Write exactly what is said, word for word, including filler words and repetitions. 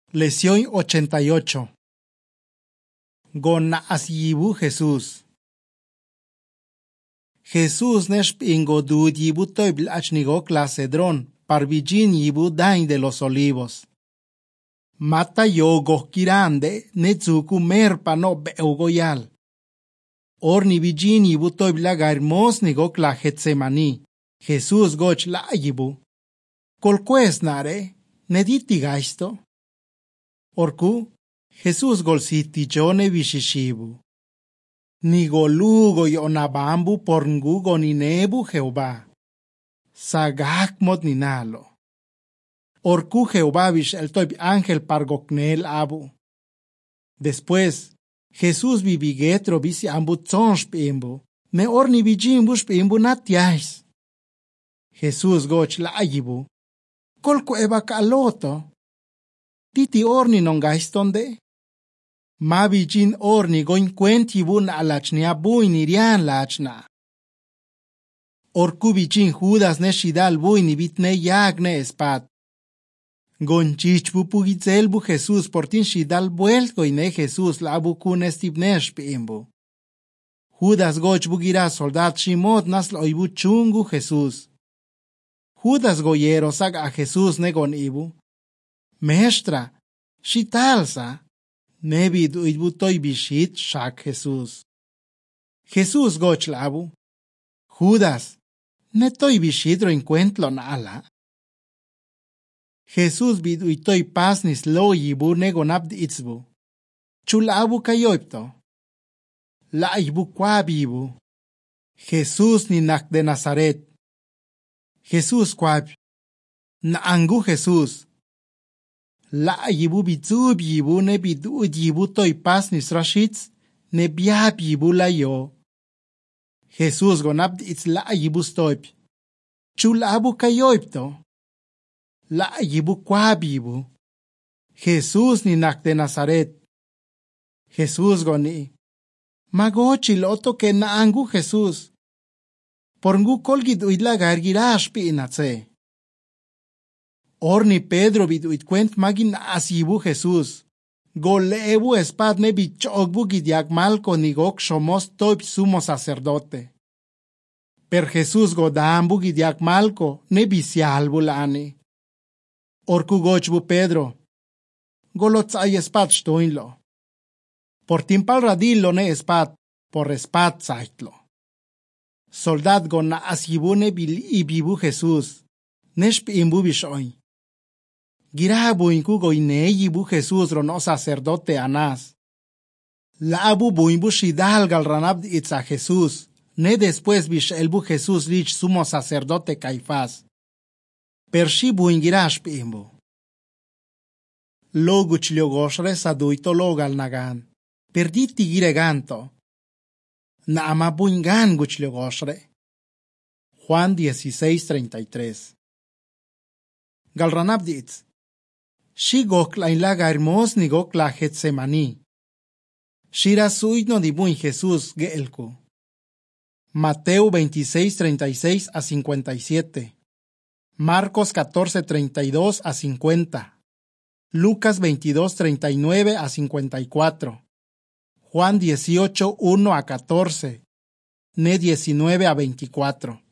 Lección ochenta y ocho. Gona asyibu Jesús. Jesús neshp ingo du yibu toibl achnigo cedrón, parvijin yibu dain de los olivos. Mata yo gohkirande netzuku merpa no beugoyal. Orni vijin yibu toibla garmos nigo cla Getsemani. Jesús goch la yibu. Colques nare, nediti gaisto. Orku, Jesús golsiti jone vishishibu. Ni golugo y onabambu porngugo ni nebu Jehová. Sagakmot ni nalo. Orku Jehová vish el toib ángel pargoknel abu. Después, Jesús vivigetro visi ambu tzonshpimbu. Me orni vijimbu shpimbu natiais. Jesús goch la ayibu. Kolku eba kaloto. Titi orni non gaistonde? Ma vijin orni goin kwentibun alachnia buin irian lachna. Orku vijin Judas ne shidal buin ibitne yagne espat. Gon chichbu pugitzelbu Jesús portin shidal vuelto y ne Jesús la bukun estibnesh pimbu. Judas goch bugira soldat shimot nas loibu chungu Jesús. Judas goyero sag a Jesús ne gon ibu. Mestra, shitalsa, nevid uitbutoy bishit shak Jesús. Jesús goch labu. Judas, netoy bishidro encuentlo nala. Jesús vid uitoy pasnis lo yibu negonabd itzbu. Chulabu kayoipto. La ibu kwabibu. Jesús ni nak de Nazaret. Jesús kwab. Na angu Jesús. La yibu bitub yibu ne bidu yibu toy pasnis rashitz ne biab yibu la yo. Jesús gonabd itz la yibu stoip. Chulabu kayoipto. La yibu kwabibu. Jesús ni nak de Nazaret. Jesús goni. Magochi loto que na angu Jesús. Porngu kolgid uidla gargirash pi inatse. Orni Pedro viduit kwent magin asibu Jesús. Golebu espad ne bichogbu gidiak malco nigok shomos toip sumo sacerdote. Per Jesús godambu gidiak malco ne bisialbu lani. Orku gochbu Pedro. Golotzay espad shtoinlo. Por timpal radillo ne espad, por espad saitlo. Soldad gona asibu ne bil ibibu Jesús. Neshp imbu bishoy. Girabu inkugo ineyibu Jesús rono sacerdote Anás. Labu buimbu shidal galranab itza Jesús. Ne después bishelbu Jesús lich sumo sacerdote Caifás. Pershibu ingirash pimbu. Loguch liogoshre saduito logal nagan. Perditi gireganto. Naama buingan guch liogoshre. Juan dieciséis treinta y tres. Galranab ditz. Shigok la inlaga hermos nigok la Getsemani. Shira suino di buen Jesús geelku. Mateo veintiséis treinta y seis a cincuenta y siete. Marcos catorce treinta y dos a cincuenta. Lucas veintidós treinta y nueve a cincuenta y cuatro. Juan dieciocho uno a catorce. Ne diecinueve a veinticuatro.